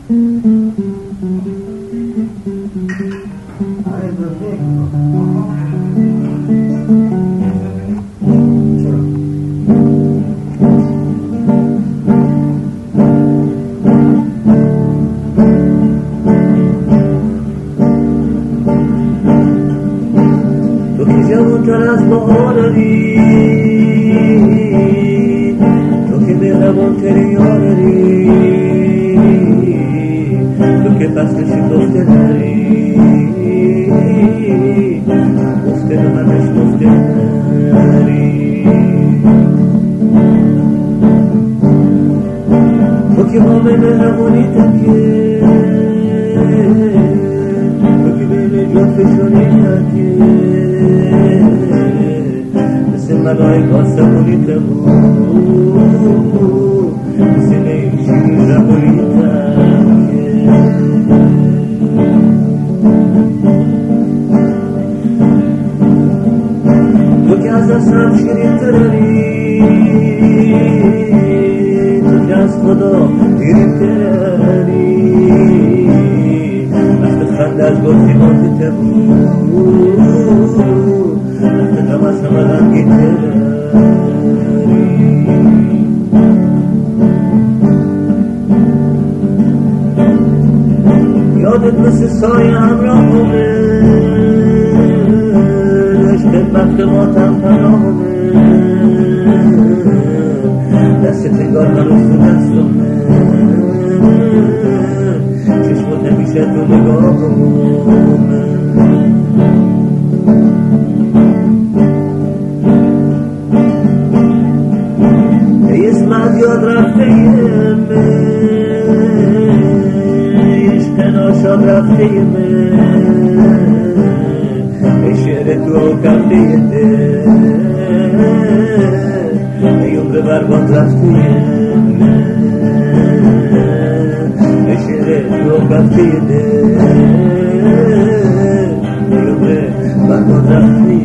تو که جوانتر از بهارانی، تو که مهربانترین یارانی، تو که فصل شکفته داری، گفته به منش گفته داری، تو که با مهربانی تکیه، تو که به نجات فشانی تکیه، مثل ملائک آسمونی تبود، مثل نیشی زبونی تکیه، تو که از دستم شیرین تراری، تو که از خدا دیرین تراری، وقت خنده از گل زیبات تبود، وقت غم از همه غمگین تراری، یادت مثل سایه همراهمه، عشقت وقت ماتم پناهمه، دستت انگار هنوز تو دستمه، چشمت همیشه تو نگاهمه، ای اسمت یاد رفته یمه، عشق ناشاد رفته یمه، ای شعر تو کفته یده، ای عمر برباد رفته یمه، ای شعر تو کفته یده، ای عمر برباد رفته یمه.